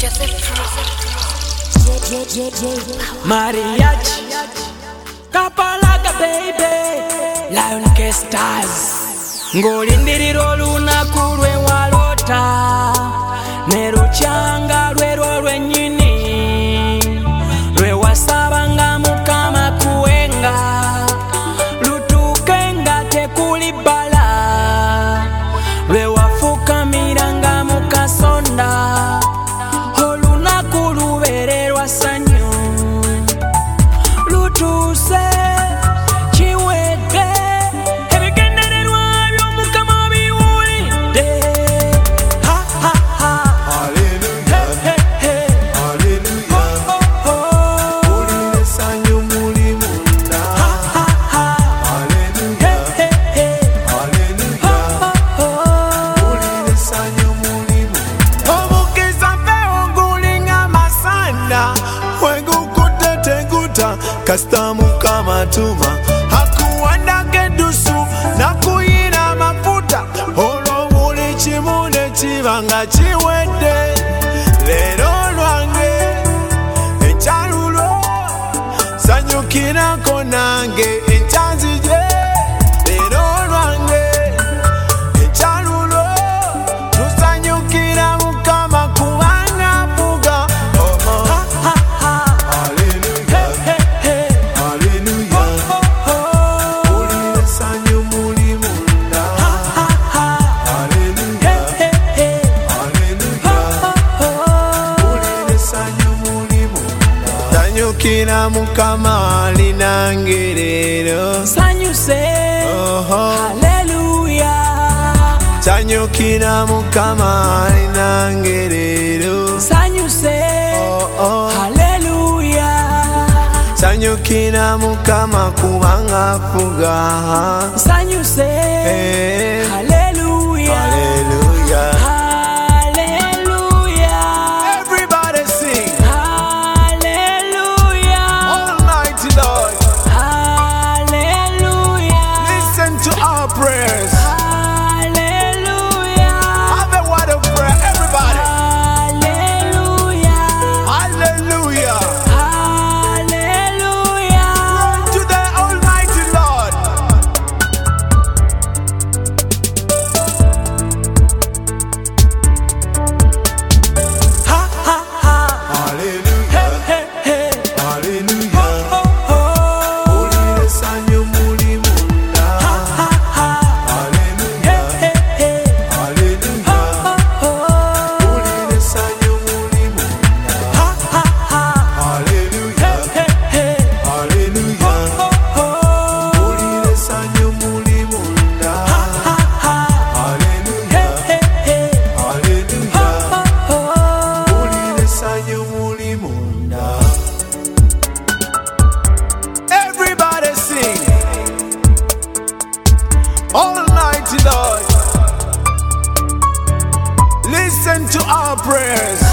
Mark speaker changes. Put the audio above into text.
Speaker 1: Mariachi, Kapalaga baby, Lion K Stars. Ngolindiriro lunaku lwe walota, ne lukyanga lwero lwennyini, lwe wasabanga Mukama kuwenga, lutuuke nga tekuli bbala, lwe wafukamiranga mu kasonda, olunaku lubeererwa ssanyu, lutuuse kiwedde, ebigendererwa by'Omukama biwulidde. Ha ha ha,
Speaker 2: Hallelujah,
Speaker 1: he he he,
Speaker 2: Hallelujah.
Speaker 1: oh oh,
Speaker 2: Ulile sanyu muli munda.
Speaker 1: ha ha ha, he
Speaker 2: Hallelujah,
Speaker 1: he he,
Speaker 2: Hallelujah.
Speaker 1: oh oh,
Speaker 2: Ulile sanyu muli munda. Omukiza mpewo ngulinga masanda, wengukuteteguta kasita Mukama tuma, hakuwanda kedusu nakuyira mafuta, olwo buli kimu ne kiba nga kiwedde. Leero lwange ekyalulo sanyukirako nange ekyanzije. Leero lwange ekyalulo tusanyukira Mukama kubanga afuga. Oh, oh.
Speaker 1: ha ha ha,
Speaker 2: Hallelujah,
Speaker 1: he he,
Speaker 2: Hallelujah.
Speaker 1: oh oh,
Speaker 2: Ulile sanyu muli munda.
Speaker 1: ha ha ha, he
Speaker 2: Hallelujah,
Speaker 1: he he,
Speaker 2: Hallelujah.
Speaker 1: oh
Speaker 2: Ulile sanyu muli munda. Sanyukira Mukama alinange leero.
Speaker 1: sanyuse, haleluya,
Speaker 2: Sanyukira Mukama alinange leero.
Speaker 1: sanyuse, haleluya,
Speaker 2: Sanyukira Mukama kubanga afuga.
Speaker 1: sanyuse, haleluya,
Speaker 2: Hallelujah.
Speaker 1: haleluya,
Speaker 2: Everybody sing.
Speaker 1: haleluya,
Speaker 2: Almighty Lord,
Speaker 1: haleluya,
Speaker 2: listen to our prayers.
Speaker 1: haleluya,
Speaker 2: Have a word of prayer, everybody.
Speaker 1: haleluya,
Speaker 2: Hallelujah.
Speaker 1: haleluya.
Speaker 2: To the Almighty Lord.
Speaker 1: Ha ha ha,
Speaker 2: Hallelujah.
Speaker 1: he he,
Speaker 2: Hallelujah.
Speaker 1: oh oh,
Speaker 2: Ulile sanyu muli munda.
Speaker 1: ha ha ha, he
Speaker 2: Hallelujah.
Speaker 1: he he,
Speaker 2: Hallelujah.
Speaker 1: oh
Speaker 2: Ulile sanyu muli munda.
Speaker 1: ha ha ha,
Speaker 2: Hallelujah.
Speaker 1: he he,
Speaker 2: Hallelujah.
Speaker 1: oh
Speaker 2: Ulile sanyu muli munda.
Speaker 1: ha ha,
Speaker 2: Hallelujah.
Speaker 1: he he,
Speaker 2: Hallelujah.
Speaker 1: oh
Speaker 2: Ulile sanyu muli munda. Everybody sing. Almighty Lord, listen to our prayers.